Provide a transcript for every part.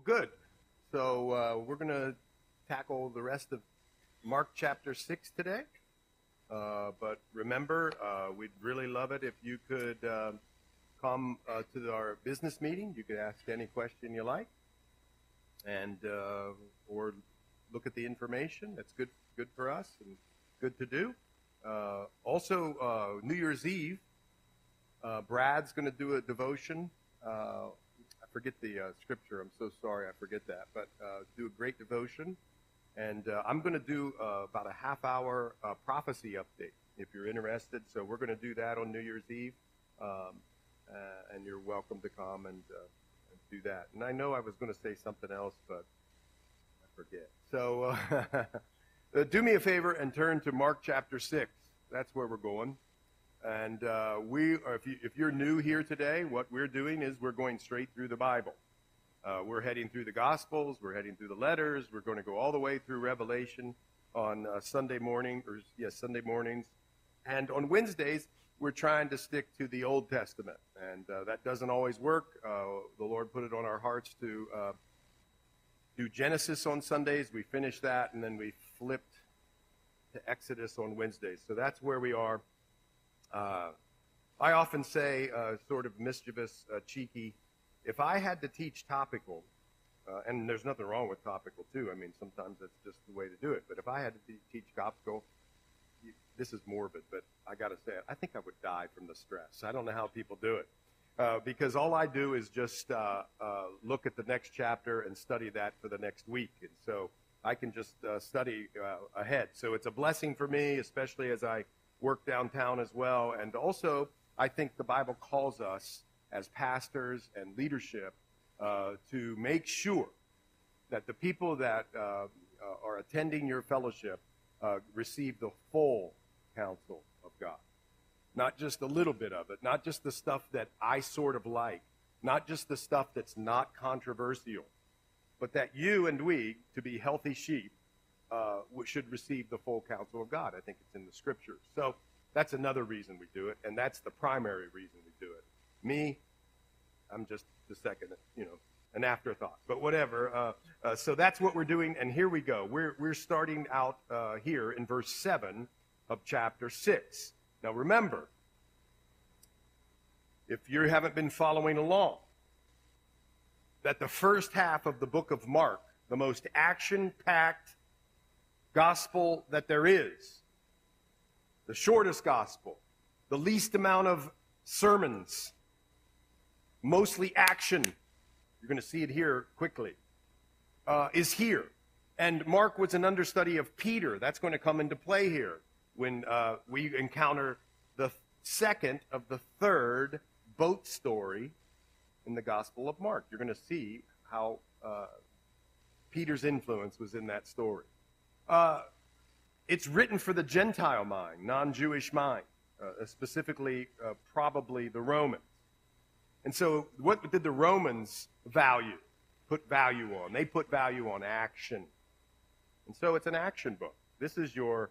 good. So we're going to tackle the rest of Mark chapter 6 today. But remember, we'd really love it if you could come to our business meeting. You could ask any question you like, and or look at the information. That's good for us and good to do. Also, New Year's Eve, Brad's going to do a devotion. I forget the scripture. I'm so sorry. I forget that. But do a great devotion. And I'm going to do about a half-hour prophecy update if you're interested. So we're going to do that on New Year's Eve. And you're welcome to come and do that. And I know I was going to say something else, but I forget. So do me a favor and turn to Mark chapter 6. That's where we're going. And if you're new here today, what we're doing is we're going straight through the Bible. We're heading through the Gospels. We're heading through the letters. We're going to go all the way through Revelation on Sunday mornings. And on Wednesdays, we're trying to stick to the Old Testament. And that doesn't always work. The Lord put it on our hearts to do Genesis on Sundays. We finished that, and then we flipped to Exodus on Wednesdays. So that's where we are. I often say, sort of mischievous, cheeky, if I had to teach topical, and there's nothing wrong with topical too. I mean, sometimes that's just the way to do it. But if I had to teach topical, this is morbid, but I got to say it, I think I would die from the stress. I don't know how people do it. Because all I do is just look at the next chapter and study that for the next week. And so I can just study ahead. So it's a blessing for me, especially as I work downtown as well. And also, I think the Bible calls us as pastors and leadership to make sure that the people that are attending your fellowship receive the full counsel of God. Not just a little bit of it, not just the stuff that I sort of like, not just the stuff that's not controversial, but that you and we, to be healthy sheep, should receive the full counsel of God. I think it's in the scriptures. So that's another reason we do it, and that's the primary reason we do it. Me, I'm just the second, an afterthought. But whatever. So that's what we're doing, and here we go. We're starting out here in verse 7 of chapter 6. Now remember, if you haven't been following along, that the first half of the book of Mark, the most action-packed gospel that there is, the shortest gospel, the least amount of sermons, mostly action, you're going to see it here quickly, is here. And Mark was an understudy of Peter. That's going to come into play here when we encounter the second of the third boat story in the Gospel of Mark. You're going to see how Peter's influence was in that story. It's written for the Gentile mind, non-Jewish mind, specifically probably the Romans. And so what did the Romans put value on? They put value on action. And so it's an action book. This is your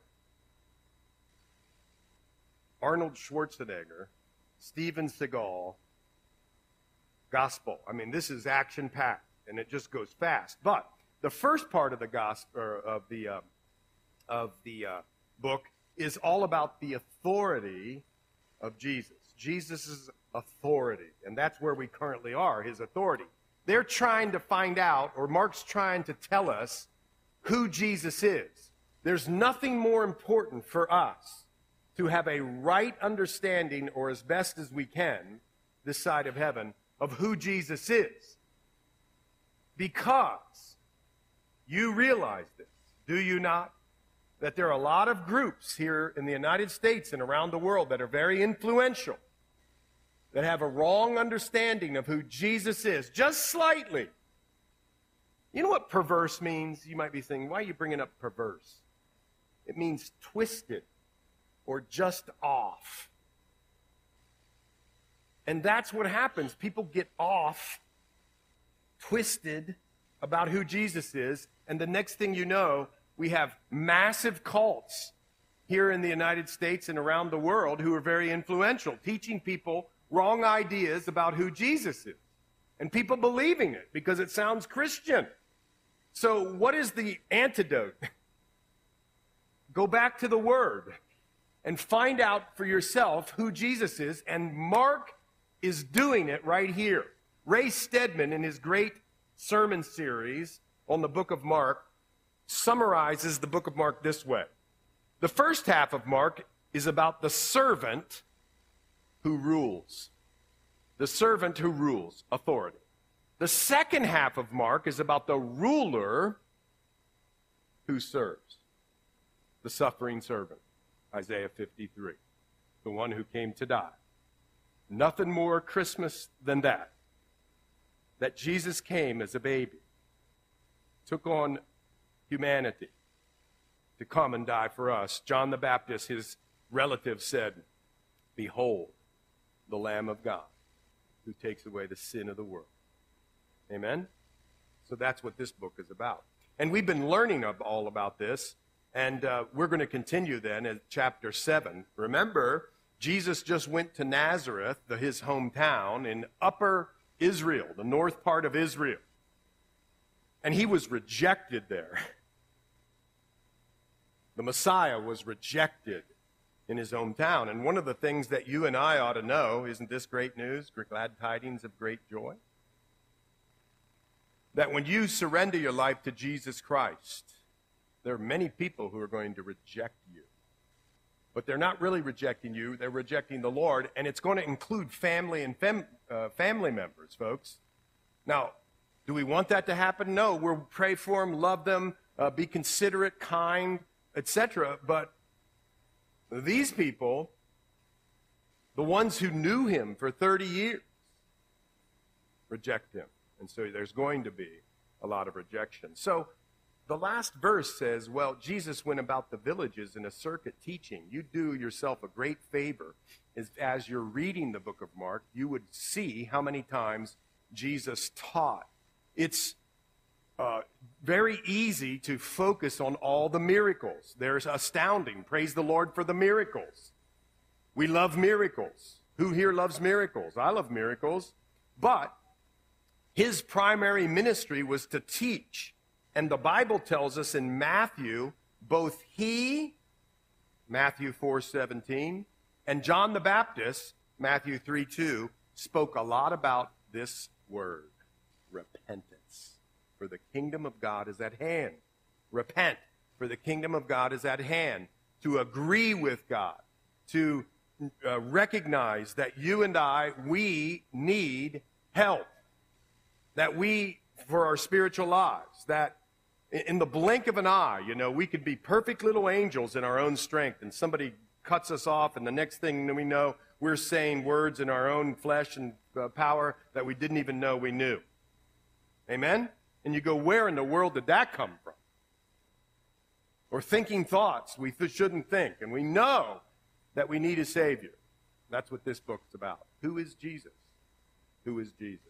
Arnold Schwarzenegger, Steven Seagal gospel. I mean, this is action-packed, and it just goes fast. But the first part of the gospel of the book is all about the authority of Jesus. Jesus' authority, and that's where we currently are, his authority. They're trying to find out, or Mark's trying to tell us who Jesus is. There's nothing more important for us to have a right understanding, or as best as we can, this side of heaven, of who Jesus is. Because you realize this, do you not? That there are a lot of groups here in the United States and around the world that are very influential, that have a wrong understanding of who Jesus is, just slightly. You know what perverse means? You might be thinking, why are you bringing up perverse? It means twisted or just off. And that's what happens. People get off, twisted about who Jesus is, and the next thing you know, we have massive cults here in the United States and around the world who are very influential, teaching people wrong ideas about who Jesus is. and people believing it because it sounds Christian. So what is the antidote? Go back to the Word and find out for yourself who Jesus is, and Mark is doing it right here. Ray Stedman, in his great sermon series on the book of Mark, summarizes the book of Mark this way. The first half of Mark is about the servant who rules. The servant who rules, authority. The second half of Mark is about the ruler who serves. The suffering servant, Isaiah 53, the one who came to die. Nothing more Christmas than that. That Jesus came as a baby, took on humanity to come and die for us. John the Baptist, his relative, said, "Behold, the Lamb of God who takes away the sin of the world." Amen? So that's what this book is about. And we've been learning all about this. And we're going to continue then at chapter 7. Remember, Jesus just went to Nazareth, his hometown, in Upper Israel, the north part of Israel. And he was rejected there. The Messiah was rejected in his hometown. And one of the things that you and I ought to know, isn't this great news, glad tidings of great joy? That when you surrender your life to Jesus Christ, there are many people who are going to reject you. But they're not really rejecting you. They're rejecting the Lord. And it's going to include family and family members, folks. Now, do we want that to happen? No. We'll pray for them, love them, be considerate, kind, etc. But these people, the ones who knew him for 30 years, reject him. And so there's going to be a lot of rejection. So the last verse says, well, Jesus went about the villages in a circuit teaching. You do yourself a great favor as you're reading the book of Mark, you would see how many times Jesus taught. It's very easy to focus on all the miracles. They're astounding. Praise the Lord for the miracles. We love miracles. Who here loves miracles? I love miracles. But his primary ministry was to teach. And the Bible tells us in Matthew, both he, Matthew 4:17, and John the Baptist, Matthew 3:2, spoke a lot about this word, repentance. For the kingdom of God is at hand. Repent, for the kingdom of God is at hand. To agree with God, to recognize that you and I, we need help. That we, for our spiritual lives, that in the blink of an eye, we could be perfect little angels in our own strength, and somebody cuts us off, and the next thing we know, we're saying words in our own flesh and power that we didn't even know we knew. Amen? And you go, where in the world did that come from? Or thinking thoughts we shouldn't think, and we know that we need a Savior. That's what this book's about. Who is Jesus? Who is Jesus?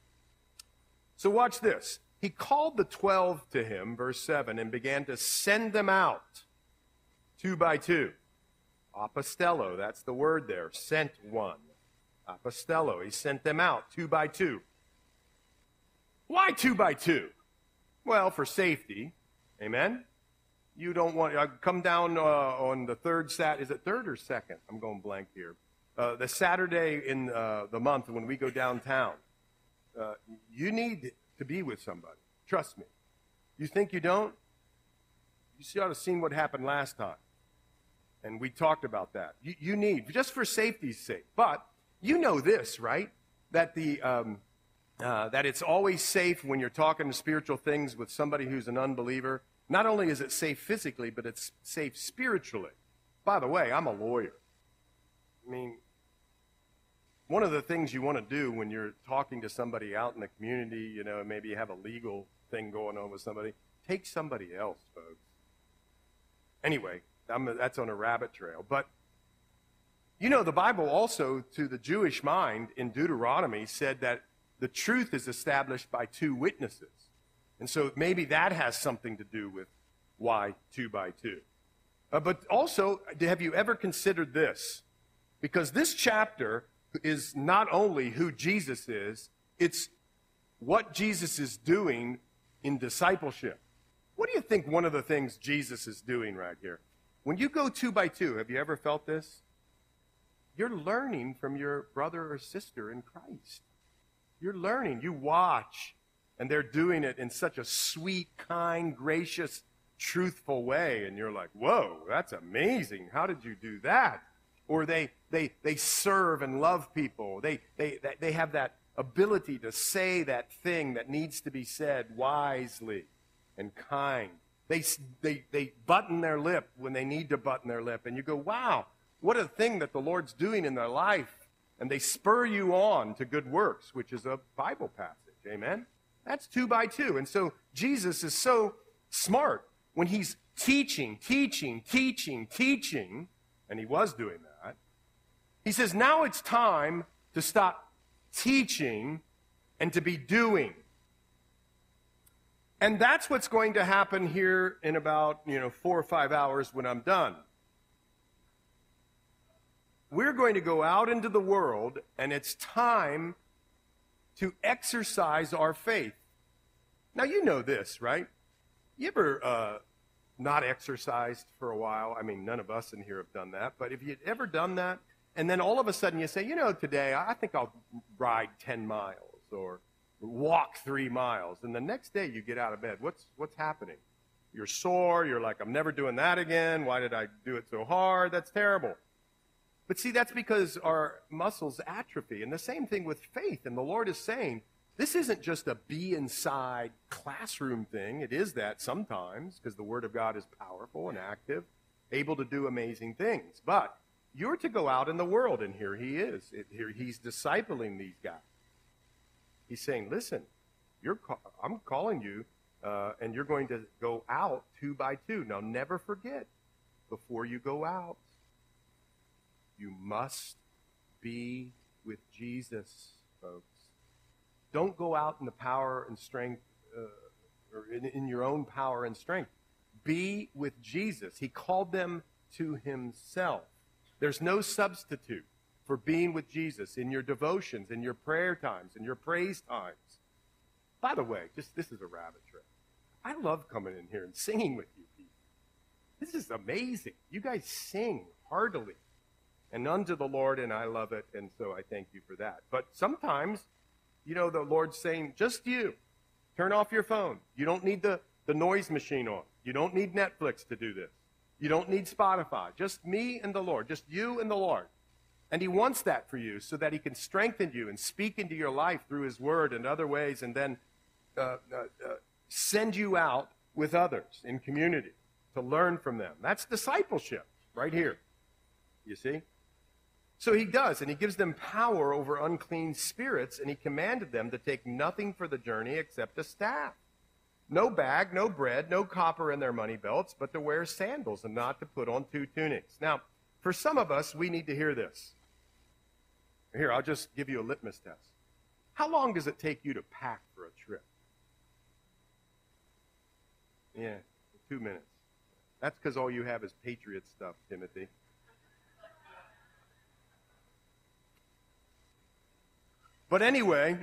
So watch this. He called the 12 to him, verse 7, and began to send them out 2 by 2. Apostello, that's the word there. Sent one. Apostello, he sent them out 2 by 2. Why 2 by 2? Well, for safety. Amen? You don't want to come down on the third is it third or second? I'm going blank here. The Saturday in the month when we go downtown. You need to be with somebody. Trust me. You think you don't? You should have seen what happened last time. And we talked about that. You need, just for safety's sake. But you know this, right? That that it's always safe when you're talking spiritual things with somebody who's an unbeliever. Not only is it safe physically, but it's safe spiritually. By the way, I'm a lawyer. I mean, one of the things you want to do when you're talking to somebody out in the community, maybe you have a legal thing going on with somebody, take somebody else, folks. Anyway, that's on a rabbit trail. But, the Bible also, to the Jewish mind, in Deuteronomy, said that the truth is established by 2 witnesses. And so maybe that has something to do with why 2 by 2. But also, have you ever considered this? Because this chapter is not only who Jesus is, it's what Jesus is doing in discipleship. What do you think one of the things Jesus is doing right here? When you go 2 by 2, have you ever felt this? You're learning from your brother or sister in Christ. You're learning. You watch, and they're doing it in such a sweet, kind, gracious, truthful way. And you're like, whoa, that's amazing. How did you do that? Or they serve and love people. They have that ability to say that thing that needs to be said wisely and kind. They button their lip when they need to button their lip. And you go, wow, what a thing that the Lord's doing in their life. And they spur you on to good works, which is a Bible passage. Amen? That's 2 by 2. And so Jesus is so smart when he's teaching, and he was doing that. He says, now it's time to stop teaching and to be doing. And that's what's going to happen here in about, 4 or 5 hours when I'm done. We're going to go out into the world, and it's time to exercise our faith. Now, you know this, right? You ever not exercised for a while? I mean, none of us in here have done that. But if you'd ever done that, and then all of a sudden you say, today I think I'll ride 10 miles or walk 3 miles. And the next day you get out of bed. What's happening? You're sore. You're like, I'm never doing that again. Why did I do it so hard? That's terrible. But see, that's because our muscles atrophy. And the same thing with faith. And the Lord is saying, this isn't just a be inside classroom thing. It is that sometimes, because the Word of God is powerful and active, able to do amazing things. But you're to go out in the world, and here he is. Here he's discipling these guys. He's saying, listen, I'm calling you, and you're going to go out 2 by 2. Now, never forget, before you go out, you must be with Jesus, folks. Don't go out in the power and strength, or in your own power and strength. Be with Jesus. He called them to himself. There's no substitute for being with Jesus in your devotions, in your prayer times, in your praise times. By the way, this is a rabbit trail. I love coming in here and singing with you people. This is amazing. You guys sing heartily and unto the Lord, and I love it, and so I thank you for that. But sometimes, the Lord's saying, just you. Turn off your phone. You don't need the noise machine on. You don't need Netflix to do this. You don't need Spotify. Just me and the Lord. Just you and the Lord. And he wants that for you so that he can strengthen you and speak into your life through his word and other ways, and then send you out with others in community to learn from them. That's discipleship right here. You see? So he does, and he gives them power over unclean spirits, and he commanded them to take nothing for the journey except a staff. No bag, no bread, no copper in their money belts, but to wear sandals and not to put on 2 tunics. Now, for some of us, we need to hear this. Here, I'll just give you a litmus test. How long does it take you to pack for a trip? Yeah, 2 minutes. That's because all you have is Patriot stuff, Timothy. But anyway,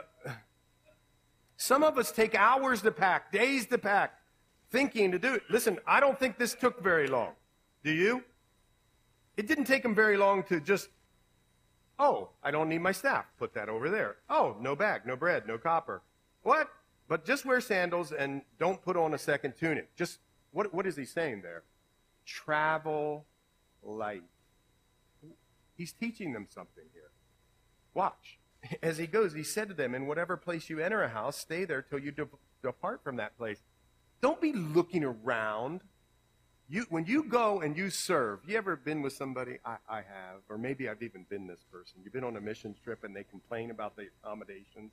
some of us take hours to pack, days to pack, thinking to do it. Listen, I don't think this took very long. Do you? It didn't take them very long to just, I don't need my staff. Put that over there. Oh, no bag, no bread, no copper. What? But just wear sandals and don't put on a second tunic. Just, what is he saying there? Travel light. He's teaching them something here. Watch. As he goes, he said to them, in whatever place you enter a house, stay there till you depart from that place. Don't be looking around. When you go and you serve, you ever been with somebody? I have, or maybe I've even been this person. You've been on a missions trip and they complain about the accommodations.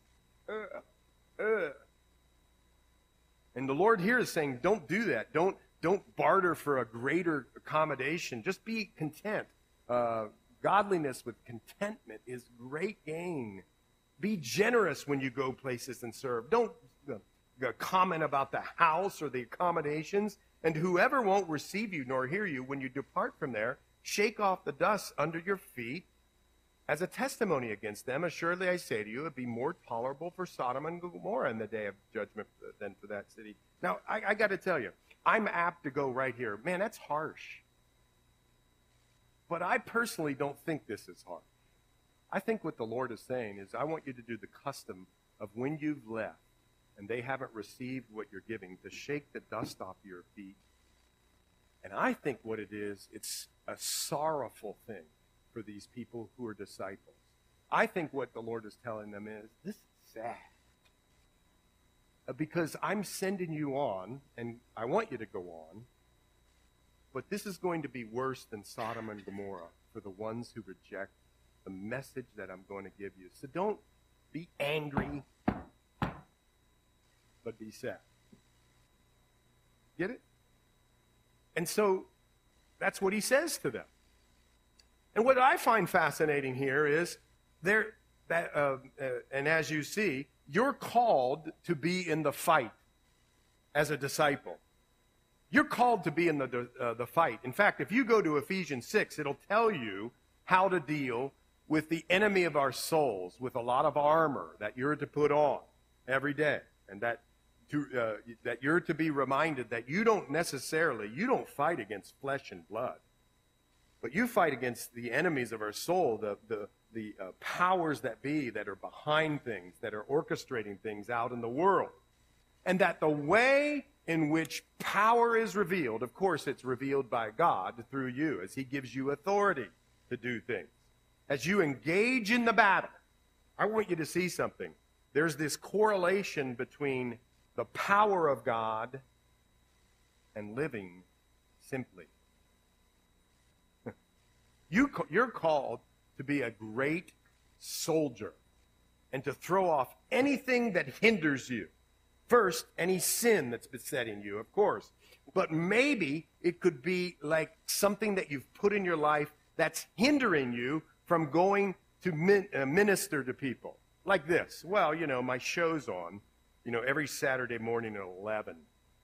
And the Lord here is saying, don't do that. Don't barter for a greater accommodation. Just be content. Godliness with contentment is great gain. Be generous when you go places and serve. Don't comment about the house or the accommodations. And whoever won't receive you nor hear you when you depart from there, shake off the dust under your feet as a testimony against them. Assuredly I say to you, it would be more tolerable for Sodom and Gomorrah in the day of judgment than for that city. Now, I got to tell you, I'm apt to go right here. Man, that's harsh. But I personally don't think this is harsh. I think what the Lord is saying is, I want you to do the custom of when you've left and they haven't received what you're giving, to shake the dust off your feet. And I think what it is, it's a sorrowful thing for these people who are disciples. I think what the Lord is telling them is, this is sad. Because I'm sending you on, and I want you to go on, but this is going to be worse than Sodom and Gomorrah for the ones who reject the message that I'm going to give you. So don't be angry, but be sad. Get it? And so that's what he says to them. And what I find fascinating here is, and as you see, you're called to be in the fight as a disciple. You're called to be in the fight. In fact, if you go to Ephesians 6, it'll tell you how to deal with the enemy of our souls, with a lot of armor that you're to put on every day, and that you're to be reminded that you don't fight against flesh and blood, but you fight against the enemies of our soul, the powers that be that are behind things, that are orchestrating things out in the world. And that the way in which power is revealed, of course it's revealed by God through you, as he gives you authority to do things. As you engage in the battle, I want you to see something. There's this correlation between the power of God and living simply. You're called to be a great soldier and to throw off anything that hinders you. First, any sin that's besetting you, of course. But maybe it could be like something that you've put in your life that's hindering you from going to minister to people. Like this. Well, my show's on, every Saturday morning at 11.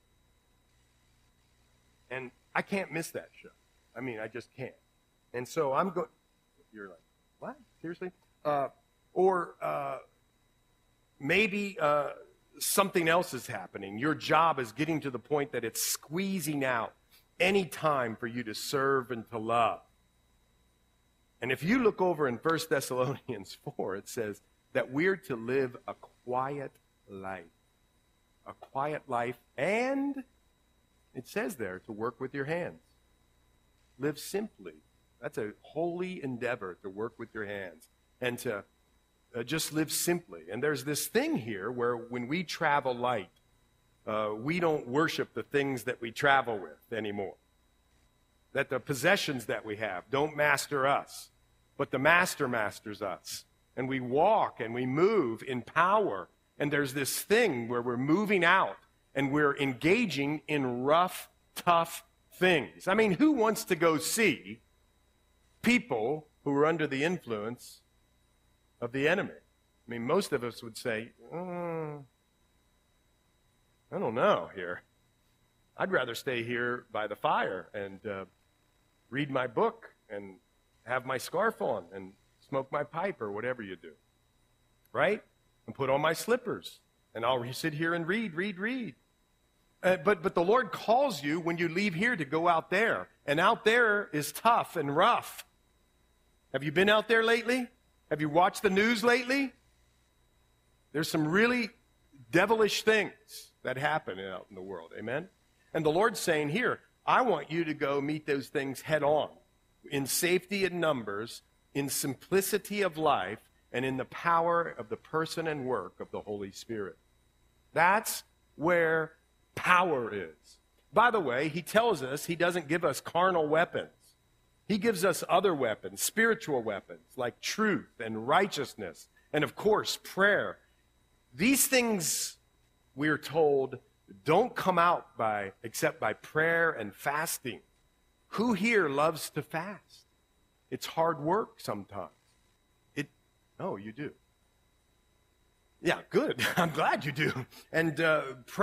And I can't miss that show. I mean, I just can't. And so I'm going... You're like, what? Seriously? Maybe something else is happening. Your job is getting to the point that it's squeezing out any time for you to serve and to love. And if you look over in 1 Thessalonians 4, it says that we're to live a quiet life. A quiet life, and it says there to work with your hands. Live simply. That's a holy endeavor, to work with your hands and to just live simply. And there's this thing here where when we travel light, we don't worship the things that we travel with anymore. That the possessions that we have don't master us, but the Master masters us. And we walk and we move in power. And there's this thing where we're moving out and we're engaging in rough, tough things. I mean, who wants to go see people who are under the influence of the enemy? I mean, most of us would say, I don't know here. I'd rather stay here by the fire and read my book and have my scarf on and smoke my pipe or whatever you do, right? And put on my slippers, and I'll sit here and read. But the Lord calls you when you leave here to go out there, and out there is tough and rough. Have you been out there lately? Have you watched the news lately? There's some really devilish things that happen out in the world, amen? And the Lord's saying here, I want you to go meet those things head on, in safety in numbers, in simplicity of life, and in the power of the person and work of the Holy Spirit. That's where power is. By the way, he tells us he doesn't give us carnal weapons. He gives us other weapons, spiritual weapons, like truth and righteousness, and of course, prayer. These things, we're told, don't come out except by prayer and fasting. Who here loves to fast? It's hard work sometimes. Oh, you do. Yeah, good. I'm glad you do. And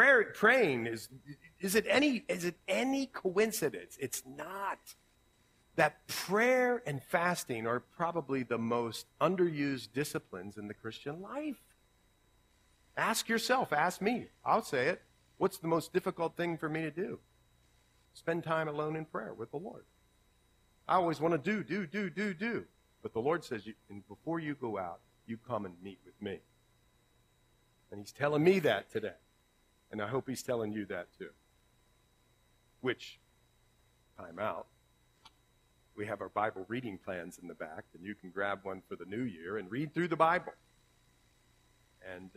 praying is it any coincidence? It's not. that prayer and fasting are probably the most underused disciplines in the Christian life. Ask yourself, ask me. I'll say it. What's the most difficult thing for me to do? Spend time alone in prayer with the Lord. I always want to do. But the Lord says, and before you go out, you come and meet with me. And he's telling me that today. And I hope he's telling you that too. Which, time out, we have our Bible reading plans in the back, and you can grab one for the new year and read through the Bible. And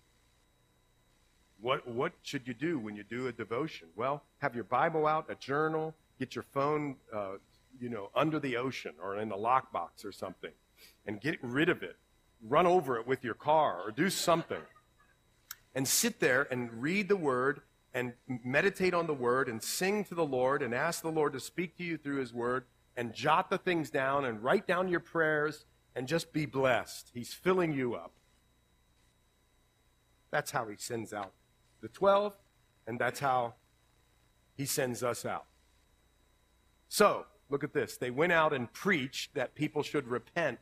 what should you do when you do a devotion? Well, have your Bible out, a journal, get your phone, under the ocean or in a lockbox or something, and get rid of it. Run over it with your car or do something. And sit there and read the Word and meditate on the Word and sing to the Lord and ask the Lord to speak to you through His Word and jot the things down and write down your prayers and just be blessed. He's filling you up. That's how He sends out the 12, and that's how He sends us out. So, look at this. They went out and preached that people should repent.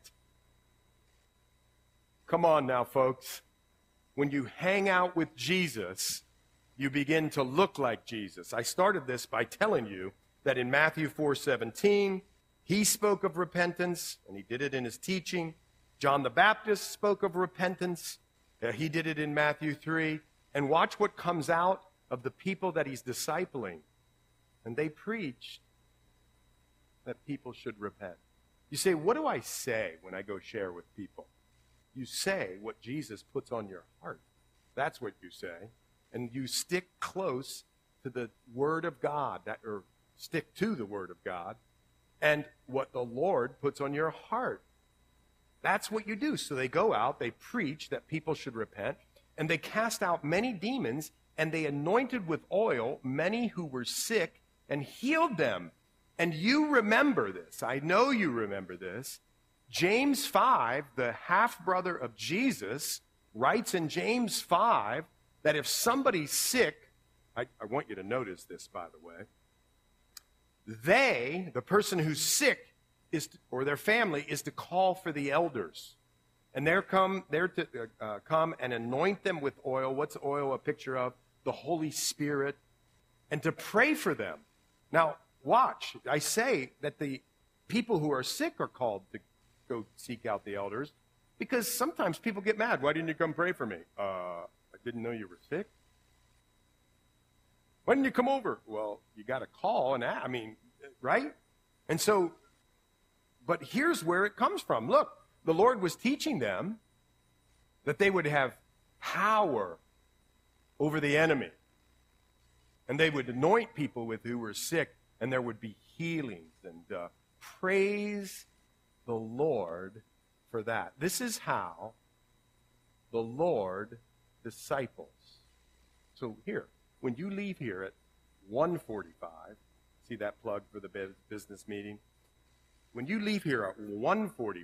Come on now, folks. When you hang out with Jesus, you begin to look like Jesus. I started this by telling you that in Matthew 4:17, He spoke of repentance, and He did it in His teaching. John the Baptist spoke of repentance. He did it in Matthew 3. And watch what comes out of the people that He's discipling. And they preached that people should repent. You say, what do I say when I go share with people? You say what Jesus puts on your heart. That's what you say. And you stick close to the Word of God, or stick to the Word of God, and what the Lord puts on your heart. That's what you do. So they go out, they preach that people should repent, and they cast out many demons, and they anointed with oil many who were sick and healed them. And you remember this. I know you remember this. James 5, the half-brother of Jesus, writes in James 5 that if somebody's sick, I want you to notice this, by the way, the person who's sick, or their family, is to call for the elders. And they're to come and anoint them with oil. What's oil a picture of? The Holy Spirit. And to pray for them. Now, watch. I say that the people who are sick are called to go seek out the elders, because sometimes people get mad. Why didn't you come pray for me? I didn't know you were sick. Why didn't you come over? Well, you got to call and ask. Right? And so, but here's where it comes from. Look, the Lord was teaching them that they would have power over the enemy. And they would anoint people who were sick, and there would be healings. And praise the Lord for that. This is how the Lord disciples. So here, when you leave here at 1:45, see that plug for the business meeting? When you leave here at 1:45,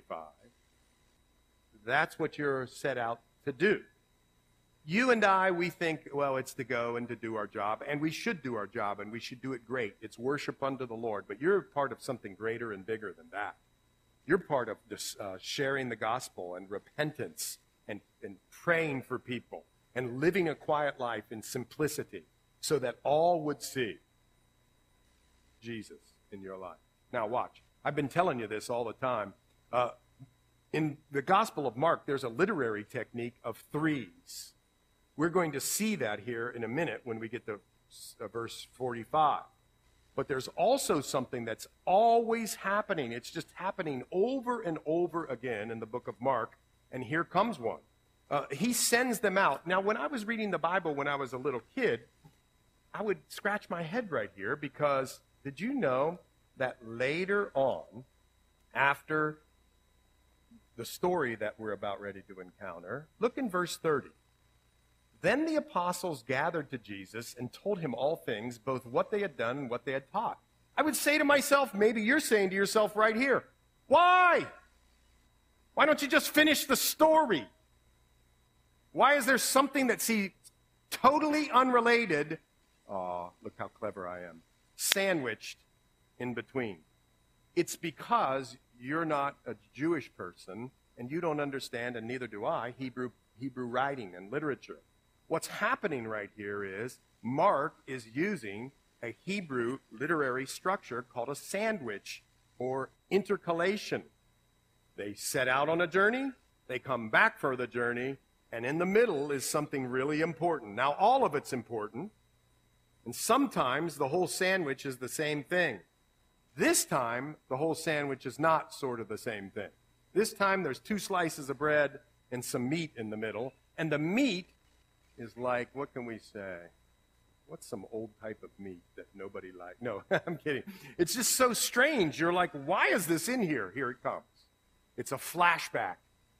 that's what you're set out to do. You and I, we think, well, it's to go and to do our job, and we should do our job, and we should do it great. It's worship unto the Lord, but you're part of something greater and bigger than that. You're part of this, sharing the gospel and repentance and praying for people and living a quiet life in simplicity so that all would see Jesus in your life. Now watch. I've been telling you this all the time. In the Gospel of Mark, there's a literary technique of threes. We're going to see that here in a minute when we get to verse 45. But there's also something that's always happening. It's just happening over and over again in the book of Mark. And here comes one. He sends them out. Now, when I was reading the Bible when I was a little kid, I would scratch my head right here because did you know that later on, after the story that we're about ready to encounter, look in verse 30. Then the apostles gathered to Jesus and told him all things, both what they had done and what they had taught. I would say to myself, maybe you're saying to yourself right here, why? Why don't you just finish the story? Why is there something that seems totally unrelated, look how clever I am, sandwiched in between? It's because you're not a Jewish person and you don't understand, and neither do I, Hebrew writing and literature. What's happening right here is Mark is using a Hebrew literary structure called a sandwich or intercalation. They set out on a journey, they come back for the journey, and in the middle is something really important. Now, all of it's important, and sometimes the whole sandwich is the same thing. This time, the whole sandwich is not sort of the same thing. This time, there's 2 slices of bread and some meat in the middle, and the meat is like, what can we say? What's some old type of meat that nobody likes? No, I'm kidding. It's just so strange. You're like, why is this in here? Here it comes. It's a flashback.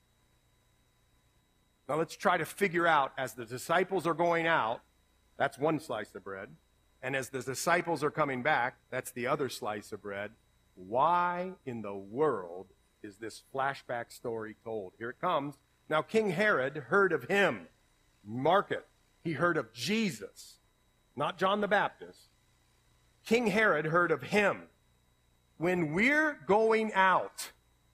Now let's try to figure out, as the disciples are going out, that's 1 slice of bread, and as the disciples are coming back, that's the other slice of bread. Why in the world is this flashback story told? Here it comes. Now King Herod heard of him. Mark it. He heard of Jesus. Not John the Baptist. King Herod heard of him. When we're going out,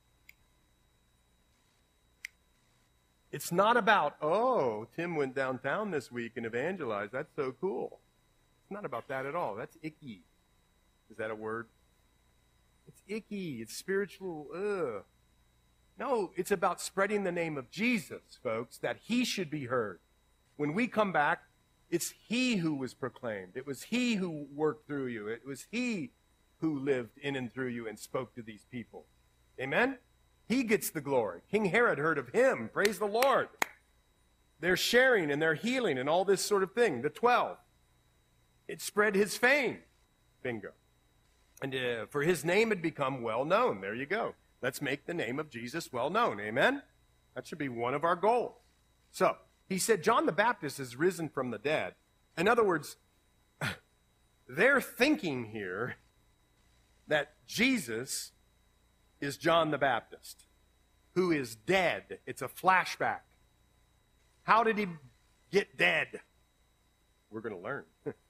it's not about, oh, Tim went downtown this week and evangelized. That's so cool. It's not about that at all. That's icky. Is that a word? It's icky. It's spiritual. Ugh. No, it's about spreading the name of Jesus, folks, that he should be heard. When we come back, it's he who was proclaimed. It was he who worked through you. It was he who lived in and through you and spoke to these people. Amen? He gets the glory. King Herod heard of him. Praise the Lord. They're sharing and they're healing and all this sort of thing. The 12. It spread his fame. Bingo. And for his name had become well known. There you go. Let's make the name of Jesus well known. Amen? That should be one of our goals. So, he said, John the Baptist is risen from the dead. In other words, they're thinking here that Jesus is John the Baptist, who is dead. It's a flashback. How did he get dead? We're going to learn.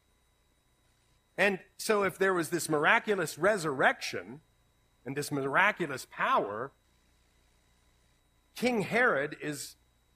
And so if there was this miraculous resurrection and this miraculous power, King Herod is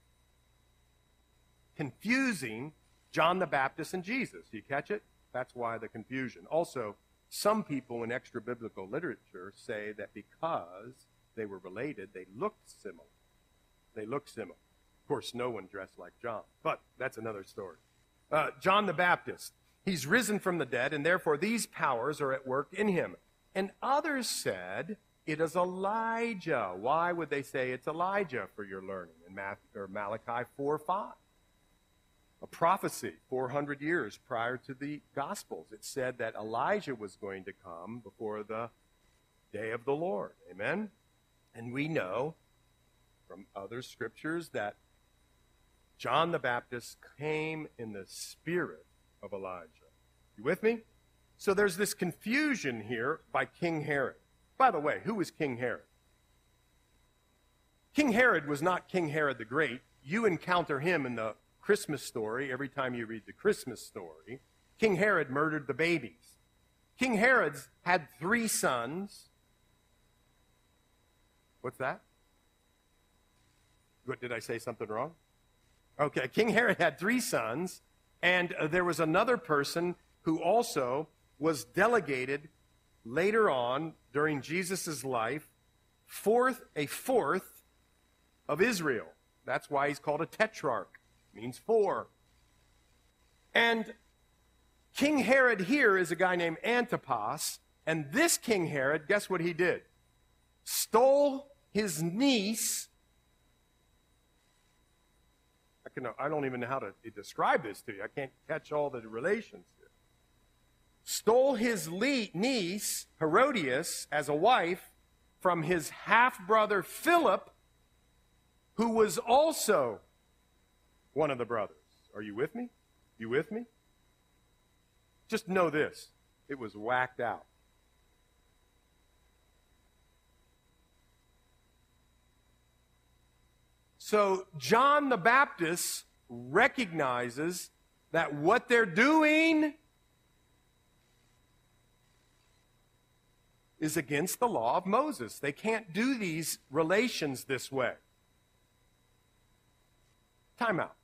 confusing John the Baptist and Jesus. Do you catch it? That's why the confusion. Also, some people in extra-biblical literature say that because they were related, they looked similar. They looked similar. Of course, no one dressed like John, but that's another story. John the Baptist, he's risen from the dead, and therefore these powers are at work in him. And others said it is Elijah. Why would they say it's Elijah for your learning? In Malachi 4:5. A prophecy 400 years prior to the Gospels. It said that Elijah was going to come before the day of the Lord. Amen? And we know from other scriptures that John the Baptist came in the spirit of Elijah. You with me? So there's this confusion here by King Herod. By the way, who was King Herod? King Herod was not King Herod the Great. You encounter him in the Christmas story every time you read the Christmas story. King Herod murdered the babies. King Herod had 3 sons. What's that? What, did I say something wrong? Okay, King Herod had 3 sons, and there was another person who also was delegated later on during Jesus' life, a fourth of Israel. That's why he's called a tetrarch. Means 4. And King Herod here is a guy named Antipas, and this King Herod, guess what he did? Stole his niece. I don't even know how to describe this to you. I can't catch all the relations here. Stole his niece, Herodias, as a wife from his half-brother Philip, who was also one of the brothers. Are you with me? You with me? Just know this. It was whacked out. So John the Baptist recognizes that what they're doing is against the law of Moses. They can't do these relations this way. Time out.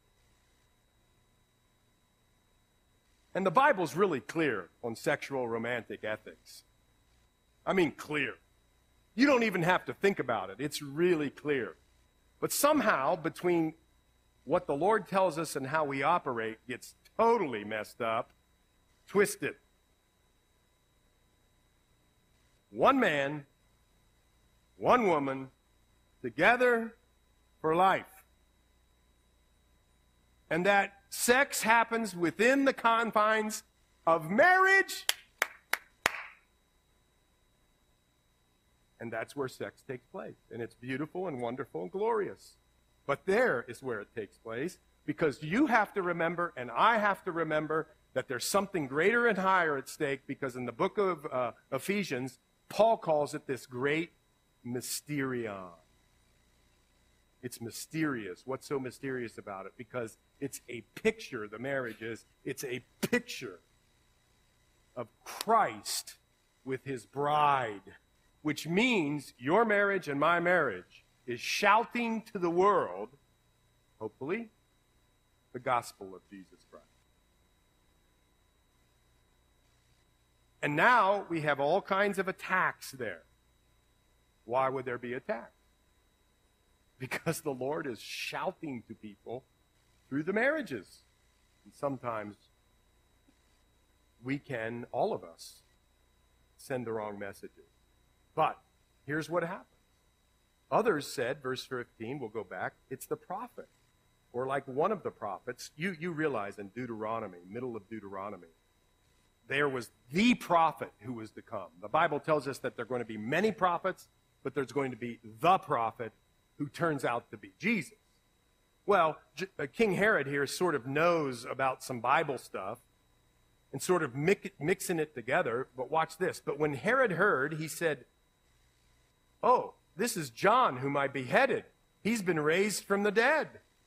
And the Bible's really clear on sexual romantic ethics. I mean, clear. You don't even have to think about it. It's really clear. But somehow, between what the Lord tells us and how we operate, gets totally messed up, twisted. One man, one woman, together for life. And that sex happens within the confines of marriage. And that's where sex takes place. And it's beautiful and wonderful and glorious. But there is where it takes place, because you have to remember, and I have to remember, that there's something greater and higher at stake, because in the book of Ephesians, Paul calls it this great mysterion. It's mysterious. What's so mysterious about it? Because it's a picture, the marriage is, it's a picture of Christ with his bride, which means your marriage and my marriage is shouting to the world, hopefully, the gospel of Jesus Christ. And now we have all kinds of attacks there. Why would there be attacks? Because the Lord is shouting to people through the marriages. And sometimes we can, all of us, send the wrong messages. But here's what happens. Others said, verse 15, we'll go back, it's the prophet. Or like one of the prophets. You realize in Deuteronomy, middle of Deuteronomy, there was the prophet who was to come. The Bible tells us that there are going to be many prophets, but there's going to be the prophet who turns out to be Jesus. Well, King Herod here sort of knows about some Bible stuff and sort of mixing it together. But watch this. But when Herod heard, he said, "Oh, this is John whom I beheaded. He's been raised from the dead."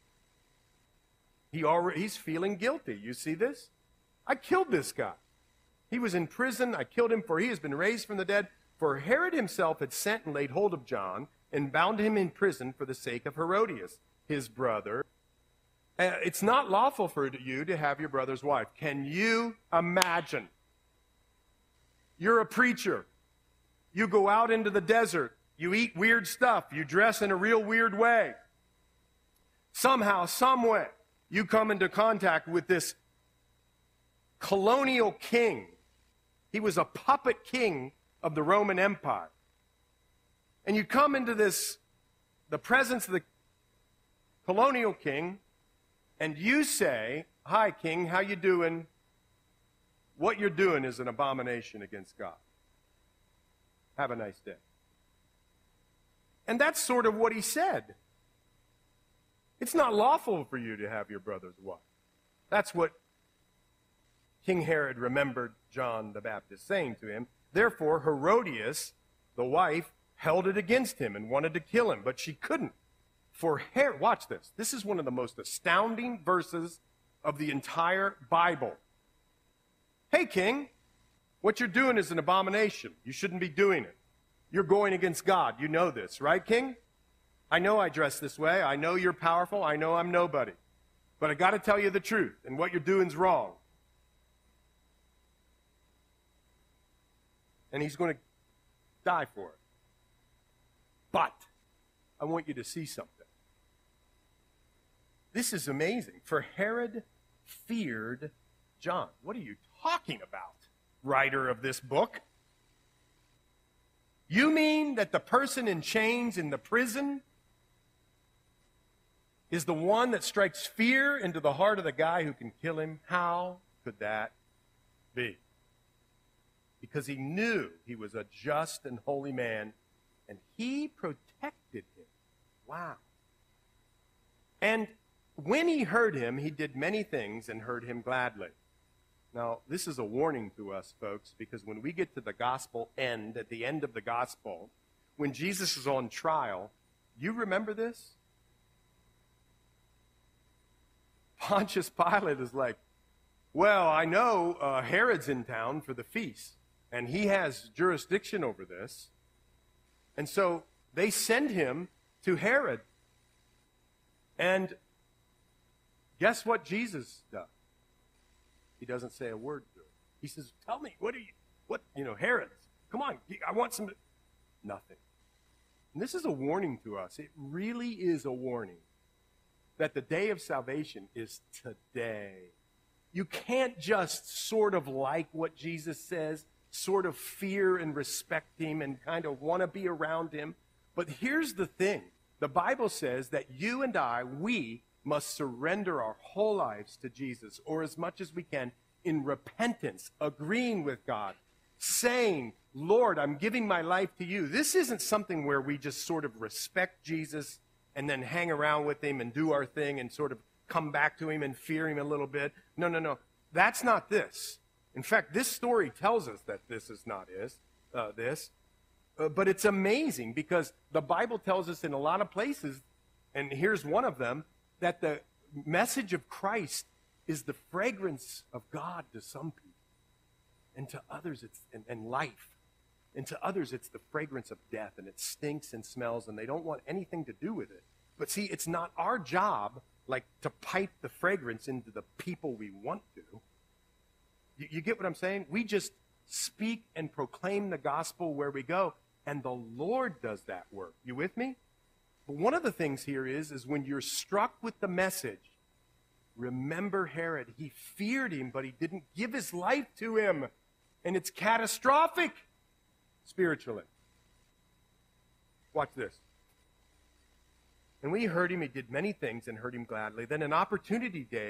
He's feeling guilty. You see this? I killed this guy. He was in prison. I killed him, for he has been raised from the dead. For Herod himself had sent and laid hold of John and bound him in prison for the sake of Herodias, his brother. It's not lawful for you to have your brother's wife. Can you imagine? You're a preacher. You go out into the desert. You eat weird stuff. You dress in a real weird way. Somehow, some way, you come into contact with this colonial king. He was a puppet king of the Roman Empire. And you come into the presence of the colonial king, and you say, "Hi, king, how you doing? What you're doing is an abomination against God. Have a nice day." And that's sort of what he said. It's not lawful for you to have your brother's wife. That's what King Herod remembered John the Baptist saying to him. Therefore, Herodias, the wife, held it against him and wanted to kill him, but she couldn't. For Herod, watch this. This is one of the most astounding verses of the entire Bible. "Hey, king, what you're doing is an abomination. You shouldn't be doing it. You're going against God. You know this, right, king? I know I dress this way. I know you're powerful. I know I'm nobody. But I got to tell you the truth, and what you're doing's wrong." And he's going to die for it. But I want you to see something. This is amazing. For Herod feared John. What are you talking about, writer of this book? You mean that the person in chains in the prison is the one that strikes fear into the heart of the guy who can kill him? How could that be? Because he knew he was a just and holy man, and he protected him. Wow. And when he heard him, he did many things and heard him gladly. Now, this is a warning to us, folks, because when we get to the gospel end, at the end of the gospel, when Jesus is on trial, you remember this? Pontius Pilate is like, "Well, I know Herod's in town for the feast." and he has jurisdiction over this. And so they send him to Herod. And guess what Jesus does? He doesn't say a word to him. He says, tell me, Herod, come on, I want some. Nothing. And this is a warning to us. It really is a warning that the day of salvation is today. You can't just sort of like what Jesus says, sort of fear and respect him and kind of want to be around him. But here's the thing. The Bible says that you and I, we must surrender our whole lives to Jesus, or as much as we can, in repentance, agreeing with God, saying, Lord, I'm giving my life to you. This isn't something where we just sort of respect Jesus and then hang around with him and do our thing and sort of come back to him and fear him a little bit. No. That's not this. In fact, this story tells us that this is not this. But it's amazing because the Bible tells us in a lot of places, and here's one of them, that the message of Christ is the fragrance of God to some people. And to others, it's and life. And to others, it's the fragrance of death, and it stinks and smells, and they don't want anything to do with it. But see, it's not our job, like, to pipe the fragrance into the people we want to. You get what I'm saying? We just speak and proclaim the gospel where we go, and the Lord does that work. You with me? But one of the things here is when you're struck with the message, remember Herod. He feared him, but he didn't give his life to him. And it's catastrophic spiritually. Watch this. And when he heard him, he did many things and heard him gladly. Then an opportune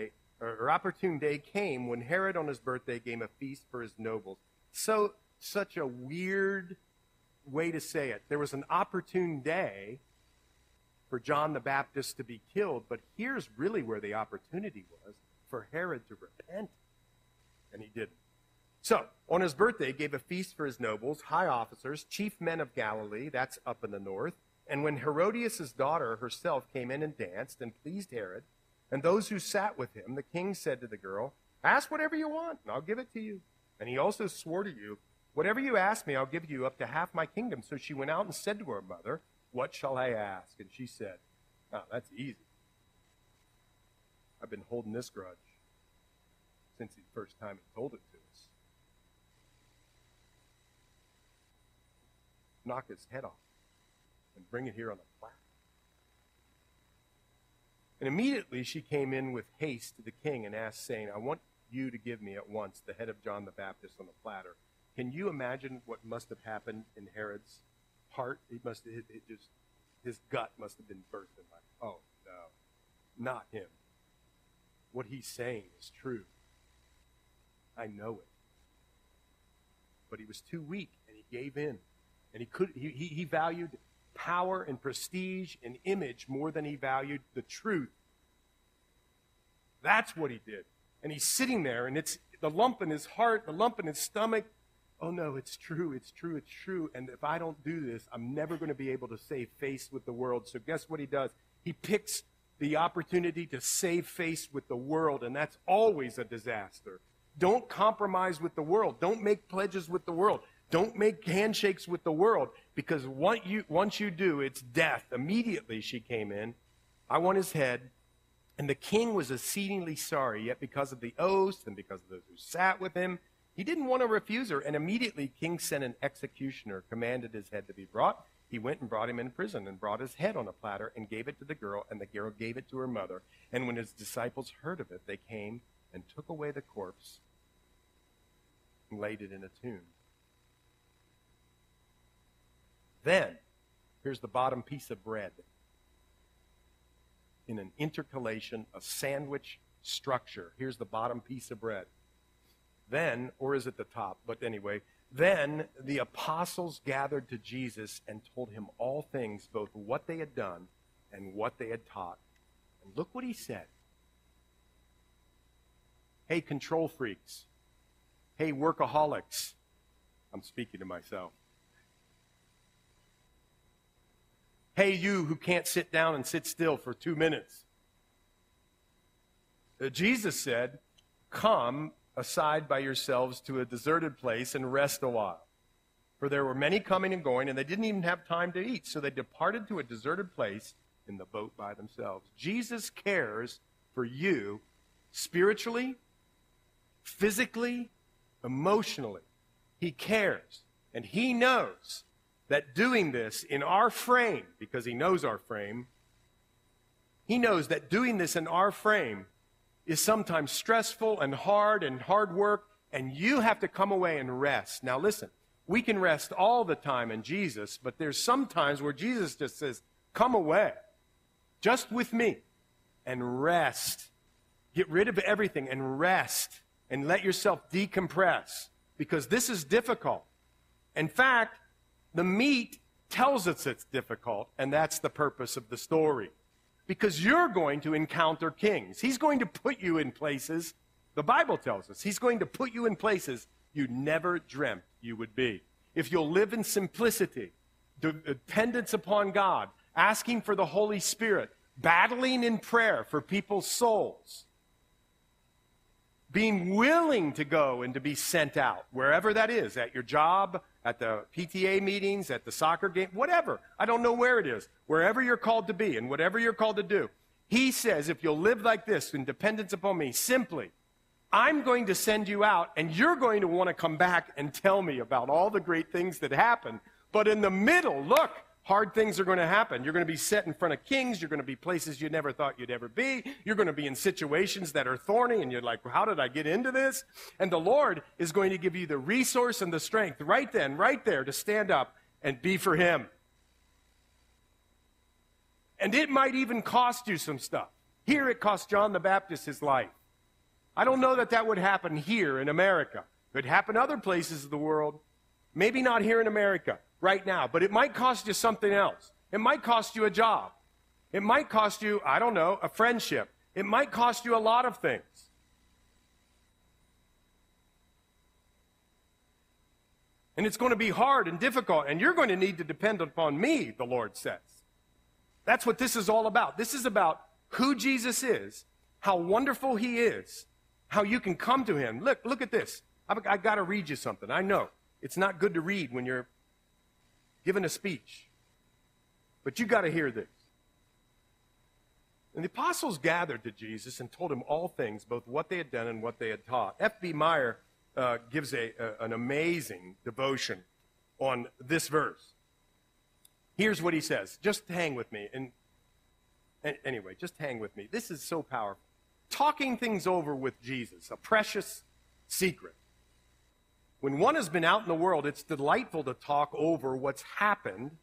day came when Herod on his birthday gave a feast for his nobles. Such a weird way to say it. There was an opportune day for John the Baptist to be killed, but here's really where the opportunity was, for Herod to repent. And he didn't. So, on his birthday, he gave a feast for his nobles, high officers, chief men of Galilee, that's up in the north. And when Herodias' daughter herself came in and danced and pleased Herod, and those who sat with him, the king said to the girl, ask whatever you want, and I'll give it to you. And he also swore to you, whatever you ask me, I'll give you up to half my kingdom. So she went out and said to her mother, what shall I ask? And she said, oh, that's easy. I've been holding this grudge since the first time he told it to us. Knock his head off and bring it here on a platter. And immediately she came in with haste to the king and asked, saying, I want you to give me at once the head of John the Baptist on a platter. Can you imagine what must have happened in Herod's heart? His gut must have been bursting like, oh, no, not him. What he's saying is true. I know it. But he was too weak, and he gave in. And he valued power and prestige and image more than he valued the truth. That's what he did. And he's sitting there, and it's the lump in his heart, the lump in his stomach. Oh, no, it's true, it's true, it's true. And if I don't do this, I'm never going to be able to save face with the world. So guess what he does? He picks the opportunity to save face with the world, and that's always a disaster. Don't compromise with the world. Don't make pledges with the world. Don't make handshakes with the world, because once you do, it's death. Immediately she came in. I want his head. And the king was exceedingly sorry, yet because of the oaths and because of those who sat with him, he didn't want to refuse her. And immediately king sent an executioner, commanded his head to be brought. He went and brought him in prison and brought his head on a platter and gave it to the girl, and the girl gave it to her mother. And when his disciples heard of it, they came and took away the corpse and laid it in a tomb. Then, here's the bottom piece of bread. In an intercalation, a sandwich structure. Here's the bottom piece of bread. Then, or is it the top? But anyway, then the apostles gathered to Jesus and told him all things, both what they had done and what they had taught. And look what he said. Hey, control freaks. Hey, workaholics. I'm speaking to myself. Hey, you who can't sit down and sit still for 2 minutes. Jesus said, come aside by yourselves to a deserted place and rest a while. For there were many coming and going, and they didn't even have time to eat. So they departed to a deserted place in the boat by themselves. Jesus cares for you spiritually, physically, emotionally. He cares. And he knows that doing this in our frame, because he knows our frame, he knows that doing this in our frame is sometimes stressful and hard work, and you have to come away and rest. Now listen, we can rest all the time in Jesus, but there's some times where Jesus just says, come away, just with me, and rest. Get rid of everything and rest, and let yourself decompress, because this is difficult. In fact, the meat tells us it's difficult, and that's the purpose of the story. Because you're going to encounter kings. He's going to put you in places, the Bible tells us, he's going to put you in places you never dreamt you would be. If you'll live in simplicity, dependence upon God, asking for the Holy Spirit, battling in prayer for people's souls, being willing to go and to be sent out, wherever that is, at your job, at the PTA meetings, at the soccer game, whatever. I don't know where it is. Wherever you're called to be and whatever you're called to do. He says, if you'll live like this in dependence upon me, simply, I'm going to send you out, and you're going to want to come back and tell me about all the great things that happen. But in the middle, look, hard things are going to happen. You're going to be set in front of kings. You're going to be places you never thought you'd ever be. You're going to be in situations that are thorny, and you're like, how did I get into this? And the Lord is going to give you the resource and the strength right then, right there, to stand up and be for him. And it might even cost you some stuff. Here it cost John the Baptist his life. I don't know that that would happen here in America. It could happen other places of the world. Maybe not here in America right now, but it might cost you something else. It might cost you a job. It might cost you, I don't know, a friendship. It might cost you a lot of things. And it's going to be hard and difficult, and you're going to need to depend upon me, the Lord says. That's what this is all about. This is about who Jesus is, how wonderful he is, how you can come to him. Look at this. I've got to read you something. I know it's not good to read when you're giving a speech, but you got to hear this. And the apostles gathered to Jesus and told him all things, both what they had done and what they had taught. F.B. Meyer gives an amazing devotion on this verse. Here's what he says. Just hang with me. And anyway, just hang with me. This is so powerful. Talking things over with Jesus, a precious secret. When one has been out in the world, it's delightful to talk over what's happened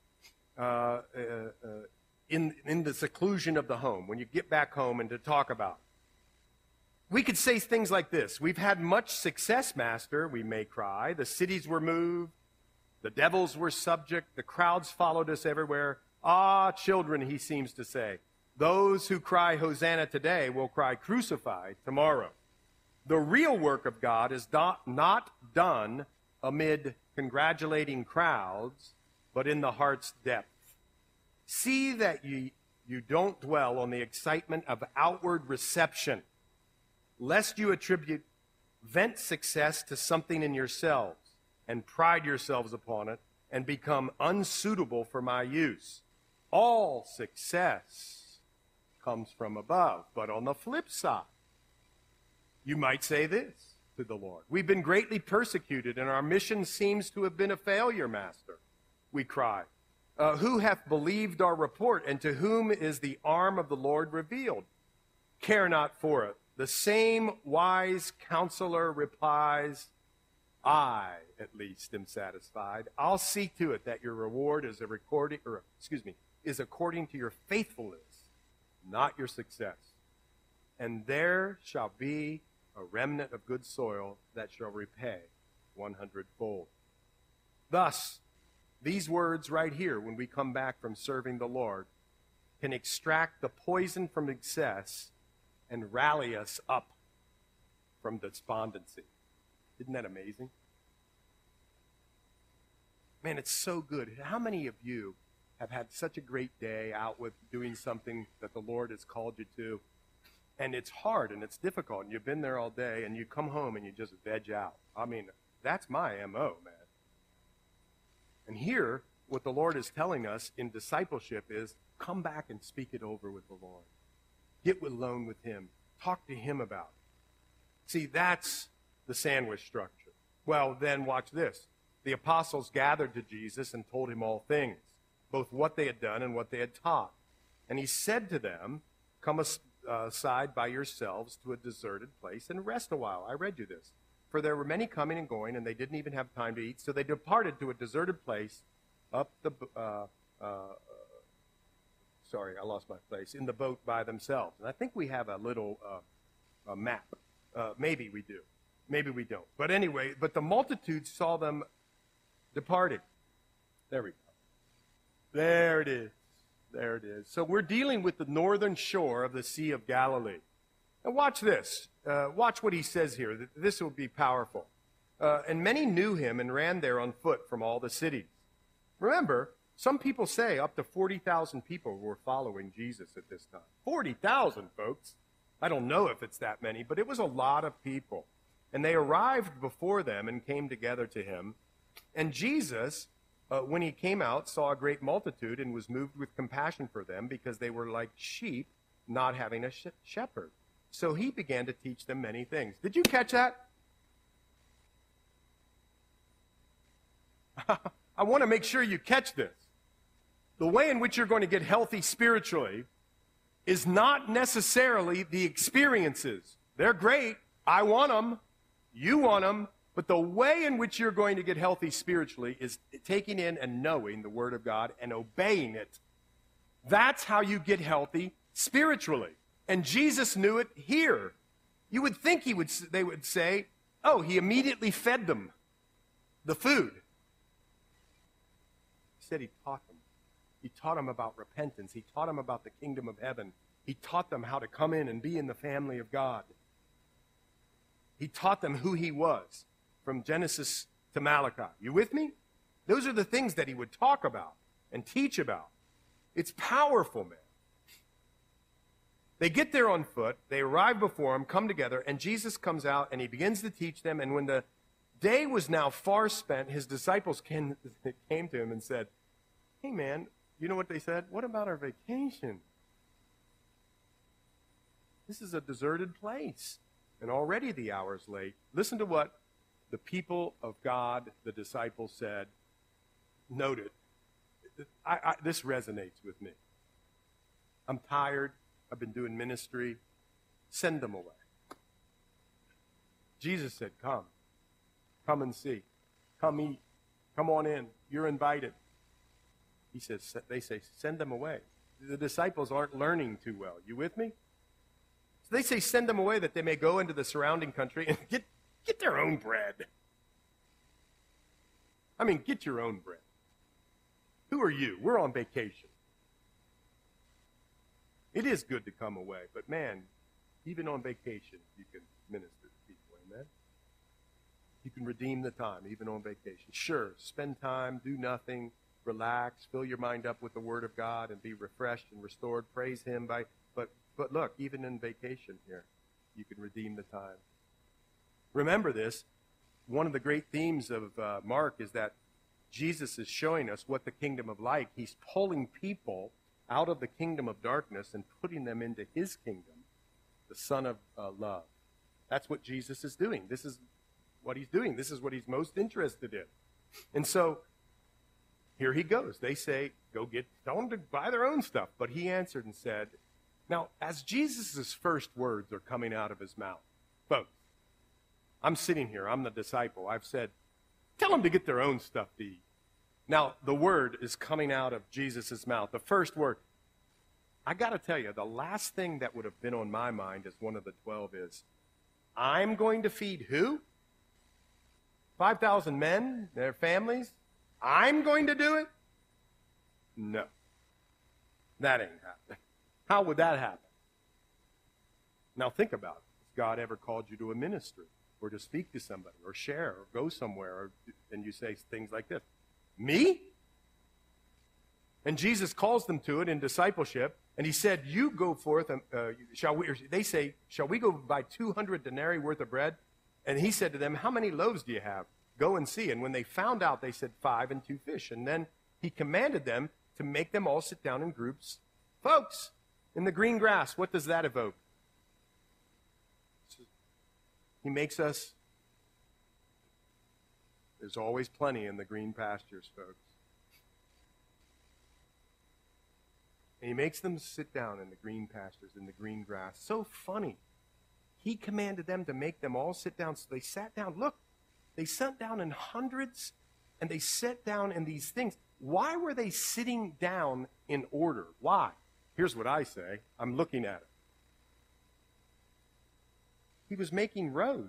in the seclusion of the home, when you get back home, and to talk about it. We could say things like this. We've had much success, Master, we may cry. The cities were moved. The devils were subject. The crowds followed us everywhere. Ah, children, he seems to say. Those who cry Hosanna today will cry crucified tomorrow. The real work of God is not done amid congratulating crowds, but in the heart's depth. See that you don't dwell on the excitement of outward reception, lest you attribute vent success to something in yourselves and pride yourselves upon it and become unsuitable for my use. All success comes from above. But on the flip side, you might say this to the Lord. We've been greatly persecuted, and our mission seems to have been a failure, Master, we cry. Who hath believed our report, and to whom is the arm of the Lord revealed? Care not for it. The same wise counselor replies, I, at least, am satisfied. I'll see to it that your reward is is according to your faithfulness, not your success. And there shall be a remnant of good soil that shall repay 100-fold. Thus, these words right here, when we come back from serving the Lord, can extract the poison from excess and rally us up from despondency. Isn't that amazing? Man, it's so good. How many of you have had such a great day out with doing something that the Lord has called you to, And it's hard and it's difficult, and you've been there all day, and you come home and you just veg out. I mean, that's my MO, man. And here, what the Lord is telling us in discipleship is, come back and speak it over with the Lord. Get alone with him. Talk to him about it. See, that's the sandwich structure. Well, then watch this. The apostles gathered to Jesus and told him all things, both what they had done and what they had taught. And he said to them, come aside by yourselves to a deserted place and rest a while. I read you this. For there were many coming and going, and they didn't even have time to eat. So they departed to a deserted place up the, sorry, I lost my place, in the boat by themselves. And I think we have a little a map. Maybe we do. Maybe we don't. But anyway, but the multitude saw them departing. There we go. There it is. There it is. So we're dealing with the northern shore of the Sea of Galilee. And watch this. Watch what he says here. This will be powerful. And many knew him and ran there on foot from all the cities. Remember, some people say up to 40,000 people were following Jesus at this time. 40,000, folks. I don't know if it's that many, but it was a lot of people. And they arrived before them and came together to him. And Jesus, when he came out, saw a great multitude and was moved with compassion for them because they were like sheep not having a shepherd. So he began to teach them many things. Did you catch that? I want to make sure you catch this. The way in which you're going to get healthy spiritually is not necessarily the experiences. They're great. I want them. You want them. But the way in which you're going to get healthy spiritually is taking in and knowing the Word of God and obeying it. That's how you get healthy spiritually. And Jesus knew it here. You would think they would say, oh, he immediately fed them the food. He said he taught them. He taught them about repentance. He taught them about the kingdom of heaven. He taught them how to come in and be in the family of God. He taught them who he was from Genesis to Malachi. You with me? Those are the things that he would talk about and teach about. It's powerful, man. They get there on foot. They arrive before him, come together, and Jesus comes out and he begins to teach them. And when the day was now far spent, his disciples came to him and said, hey, man, you know what they said? What about our vacation? This is a deserted place, and already the hour's late. Listen to what the people of God, the disciples, said. Note it. This resonates with me. I'm tired. I've been doing ministry. Send them away. Jesus said, come. Come and see. Come eat. Come on in. You're invited. He says, they say, send them away. The disciples aren't learning too well. You with me? So they say, send them away that they may go into the surrounding country and get their own bread. I mean, get your own bread. Who are you? We're on vacation. It is good to come away, but man, even on vacation, you can minister to people, amen? You can redeem the time, even on vacation. Sure, spend time, do nothing, relax, fill your mind up with the Word of God, and be refreshed and restored. Praise Him. But look, even in vacation here, you can redeem the time. Remember this, one of the great themes of Mark is that Jesus is showing us what the kingdom of light, he's pulling people out of the kingdom of darkness and putting them into his kingdom, the Son of love. That's what Jesus is doing. This is what he's doing. This is what he's most interested in. And so, here he goes. They say, tell them to buy their own stuff. But he answered and said, now, as Jesus' first words are coming out of his mouth, folks, I'm sitting here, I'm the disciple. I've said, tell them to get their own stuff to eat. Now, the word is coming out of Jesus' mouth. The first word. I got to tell you, the last thing that would have been on my mind as one of the 12 is, I'm going to feed who? 5,000 men, their families? I'm going to do it? No. That ain't happening. How would that happen? Now think about it. Has God ever called you to a ministry or to speak to somebody or share or go somewhere and you say things like this? Me? And Jesus calls them to it in discipleship. And he said, you go forth, they say, shall we go buy 200 denarii worth of bread? And he said to them, how many loaves do you have? Go and see. And when they found out, they said 5 and 2 fish. And then he commanded them to make them all sit down in groups. Folks, in the green grass, what does that evoke? He makes us, there's always plenty in the green pastures, folks. And he makes them sit down in the green pastures, in the green grass. So funny. He commanded them to make them all sit down. So they sat down. Look, they sat down in hundreds, and they sat down in these things. Why were they sitting down in order? Why? Here's what I say. I'm looking at it. He was making rows.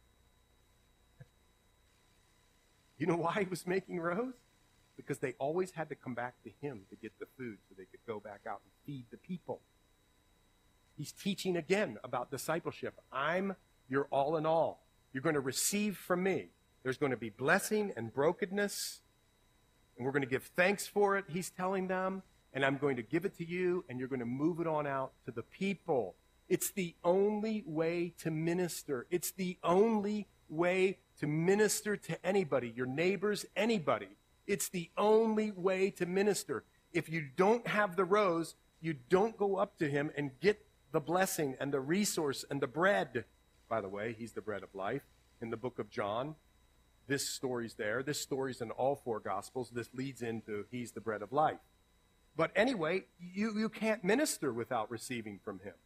You know why he was making rows? Because they always had to come back to him to get the food so they could go back out and feed the people. He's teaching again about discipleship. I'm your all in all. You're going to receive from me. There's going to be blessing and brokenness, and we're going to give thanks for it, he's telling them, and I'm going to give it to you, and you're going to move it on out to the people. It's the only way to minister. It's the only way to minister to anybody, your neighbors, anybody. It's the only way to minister. If you don't have the rows, you don't go up to him and get the blessing and the resource and the bread. By the way, he's the bread of life. In the book of John, this story's there. This story's in all 4 Gospels. This leads into he's the bread of life. But anyway, you can't minister without receiving from him.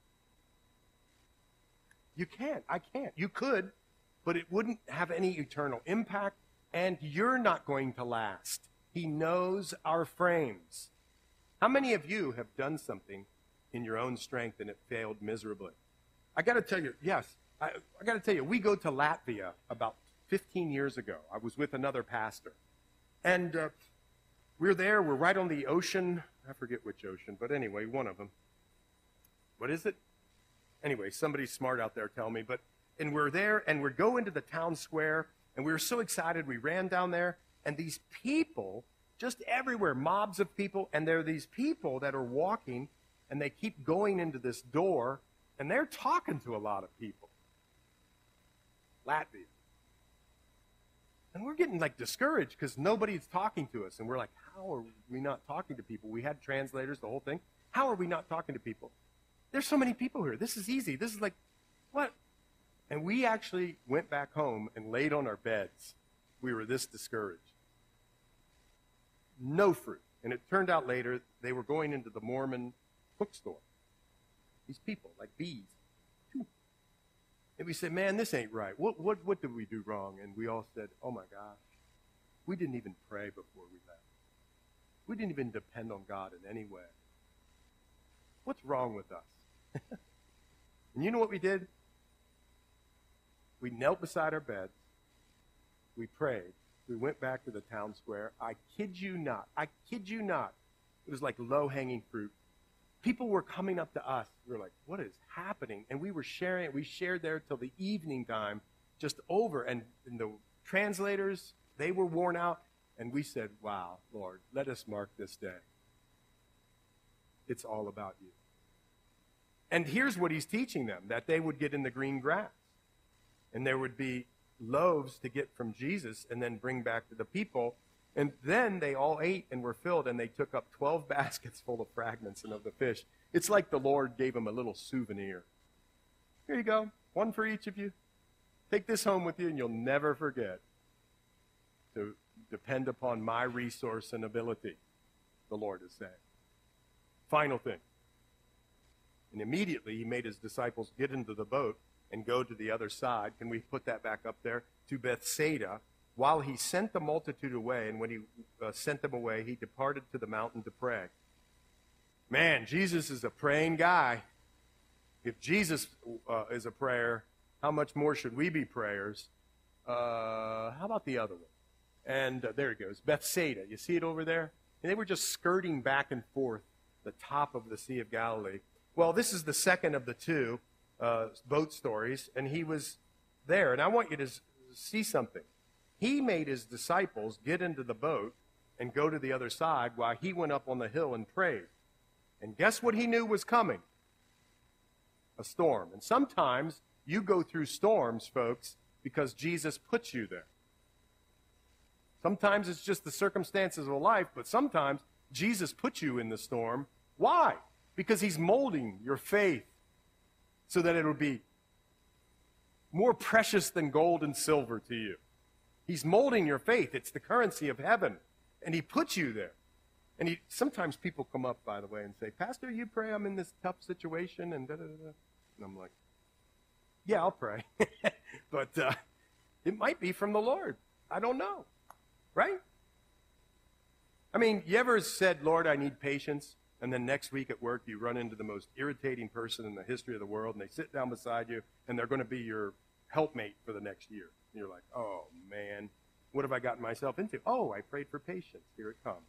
You can't. I can't. You could, but it wouldn't have any eternal impact, and you're not going to last. He knows our frames. How many of you have done something in your own strength and it failed miserably? I got to tell you, yes, I got to tell you, we go to Latvia about 15 years ago. I was with another pastor. And we're there. We're right on the ocean. I forget which ocean, but anyway, one of them. What is it? Anyway, somebody smart out there tell me. And we're there, and we go into the town square, and we were so excited. We ran down there, and these people, just everywhere, mobs of people, and there are these people that are walking, and they keep going into this door, and they're talking to a lot of people. Latvia. And we're getting, discouraged because nobody's talking to us. And we're like, how are we not talking to people? We had translators, the whole thing. How are we not talking to people? There's so many people here. This is easy. This is like, what? And we actually went back home and laid on our beds. We were this discouraged. No fruit. And it turned out later they were going into the Mormon bookstore. These people, like bees. And we said, man, this ain't right. What did we do wrong? And we all said, oh my gosh, we didn't even pray before we left. We didn't even depend on God in any way. What's wrong with us? And you know what we did? We knelt beside our beds. We prayed. We went back to the town square. I kid you not. It was like low-hanging fruit. People were coming up to us. We were like, what is happening? And we were sharing it. We shared there till the evening time, just over. And the translators, they were worn out. And we said, wow, Lord, let us mark this day. It's all about you. And here's what he's teaching them, that they would get in the green grass. And there would be loaves to get from Jesus and then bring back to the people. And then they all ate and were filled, and they took up 12 baskets full of fragments and of the fish. It's like the Lord gave them a little souvenir. Here you go, one for each of you. Take this home with you, and you'll never forget to depend upon my resource and ability, the Lord is saying. Final thing. And immediately he made his disciples get into the boat and go to the other side. Can we put that back up there? To Bethsaida. While he sent the multitude away, and when he sent them away, he departed to the mountain to pray. Man, Jesus is a praying guy. If Jesus is a prayer, how much more should we be prayers? How about the other one? And there it goes, Bethsaida. You see it over there? And they were just skirting back and forth the top of the Sea of Galilee. Well, this is the second of the two boat stories, and he was there. And I want you to see something. He made his disciples get into the boat and go to the other side while he went up on the hill and prayed. And guess what he knew was coming? A storm. And sometimes you go through storms, folks, because Jesus puts you there. Sometimes it's just the circumstances of life, but sometimes Jesus puts you in the storm. Why? Because he's molding your faith so that it'll be more precious than gold and silver to you. He's molding your faith. It's the currency of heaven. And he puts you there. And sometimes people come up, by the way, and say, Pastor, you pray I'm in this tough situation, and da-da-da-da. And I'm like, yeah, I'll pray. But it might be from the Lord. I don't know. Right? I mean, you ever said, Lord, I need patience, and then next week at work you run into the most irritating person in the history of the world, and they sit down beside you, and they're going to be your helpmate for the next year. And you're like, oh, man, what have I gotten myself into? Oh, I prayed for patience. Here it comes.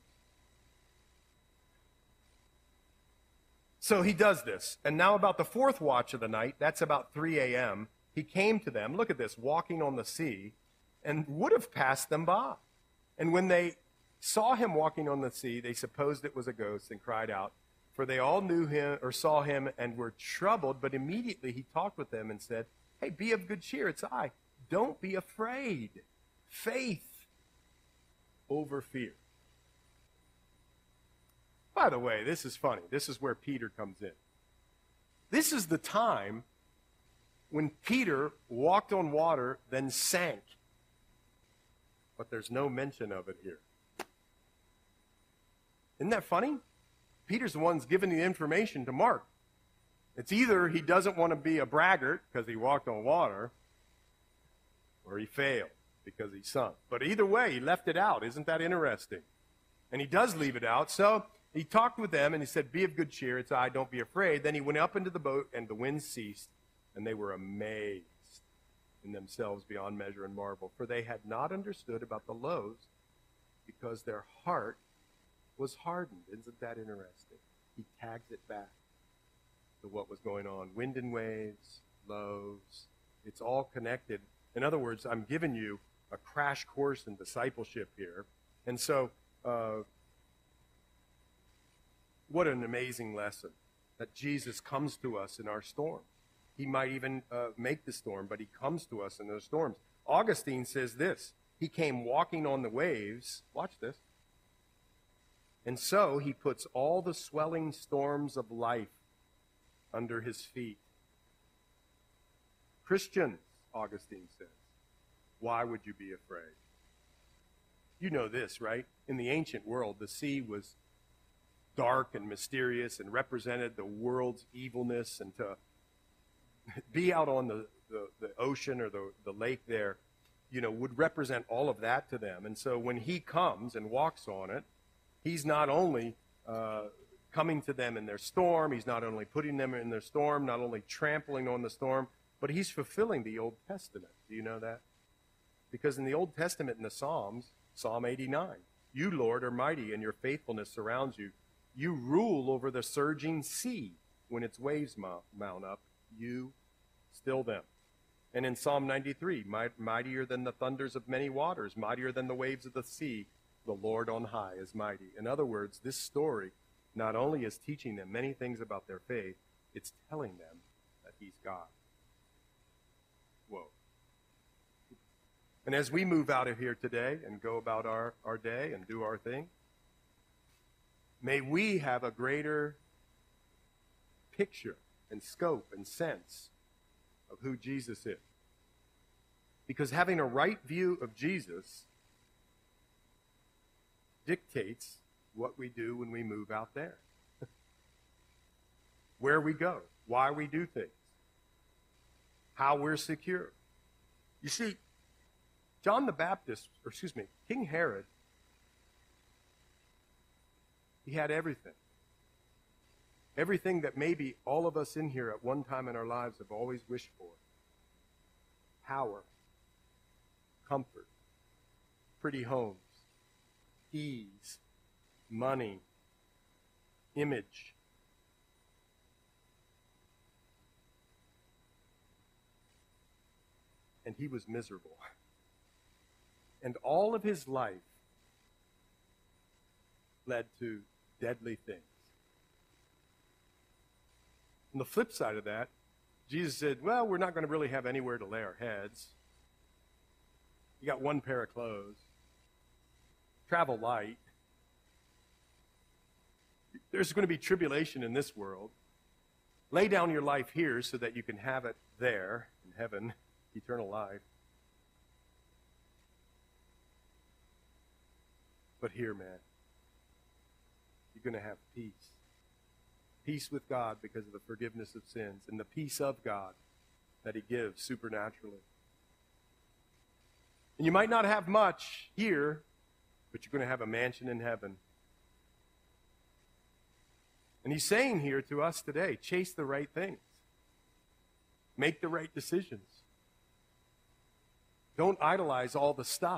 So he does this. And now about the fourth watch of the night, that's about 3 a.m., he came to them, look at this, walking on the sea, and would have passed them by. And when they saw him walking on the sea, they supposed it was a ghost and cried out, for they all knew him or saw him and were troubled. But immediately he talked with them and said, hey, be of good cheer, it's I. Don't be afraid. Faith over fear. By the way, this is funny. This is where Peter comes in. This is the time when Peter walked on water, then sank. But there's no mention of it here. Isn't that funny? Peter's the one giving the information to Mark. It's either he doesn't want to be a braggart because he walked on water, or he failed because he sunk. But either way, he left it out. Isn't that interesting? And he does leave it out. So he talked with them, and he said, be of good cheer, it's I, don't be afraid. Then he went up into the boat, and the wind ceased, and they were amazed in themselves beyond measure and marvel, for they had not understood about the loaves, because their heart was hardened. Isn't that interesting? He tags it back to what was going on. Wind and waves, loaves, it's all connected. In other words, I'm giving you a crash course in discipleship here. And so, what an amazing lesson that Jesus comes to us in our storm. He might even make the storm, but he comes to us in those storms. Augustine says this, he came walking on the waves, watch this, and so he puts all the swelling storms of life under his feet. Christians, Augustine says, why would you be afraid? You know this, right? In the ancient world, the sea was dark and mysterious and represented the world's evilness, and to be out on the ocean or the lake there, would represent all of that to them. And so when he comes and walks on it, he's not only coming to them in their storm, he's not only putting them in their storm, not only trampling on the storm, but he's fulfilling the Old Testament. Do you know that? Because in the Old Testament, in the Psalms, Psalm 89, you, Lord, are mighty, and your faithfulness surrounds you. You rule over the surging sea. When its waves mount up, you still them. And in Psalm 93, mightier than the thunders of many waters, mightier than the waves of the sea, the Lord on high is mighty. In other words, this story not only is teaching them many things about their faith, it's telling them that he's God. Whoa. And as we move out of here today and go about our day and do our thing, may we have a greater picture and scope and sense of who Jesus is. Because having a right view of Jesus dictates what we do when we move out there. Where we go, why we do things, how we're secure. You see, King Herod, he had everything. Everything that maybe all of us in here at one time in our lives have always wished for. Power, comfort, pretty homes, ease, money, image. And he was miserable. And all of his life, led to deadly things. On the flip side of that, Jesus said, well, we're not going to really have anywhere to lay our heads. You got one pair of clothes. Travel light. There's going to be tribulation in this world. Lay down your life here so that you can have it there in heaven, eternal life. But here, man, you're going to have peace. Peace with God because of the forgiveness of sins and the peace of God that He gives supernaturally. And you might not have much here, but you're going to have a mansion in heaven. And He's saying here to us today, chase the right things. Make the right decisions. Don't idolize all the stuff.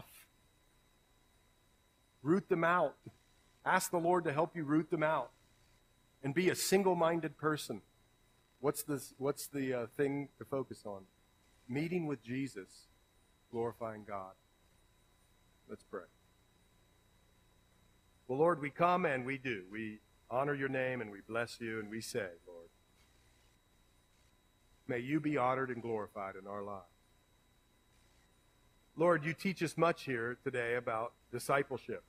Root them out. Ask the Lord to help you root them out. And be a single-minded person. What's the thing to focus on? Meeting with Jesus, glorifying God. Let's pray. Well, Lord, we come and we do. We honor your name and we bless you and we say, Lord, may you be honored and glorified in our lives. Lord, you teach us much here today about discipleship.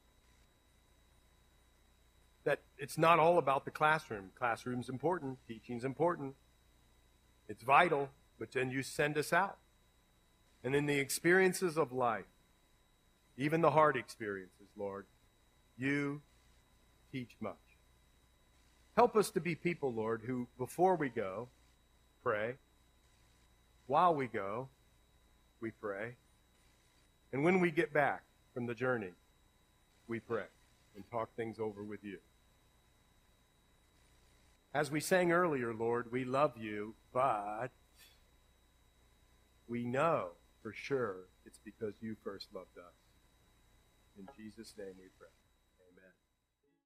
That it's not all about the classroom. Classroom's important. Teaching's important. It's vital. But then you send us out. And in the experiences of life, even the hard experiences, Lord, you teach much. Help us to be people, Lord, who before we go, pray. While we go, we pray. And when we get back from the journey, we pray and talk things over with you. As we sang earlier, Lord, we love you, but we know for sure it's because you first loved us. In Jesus' name we pray.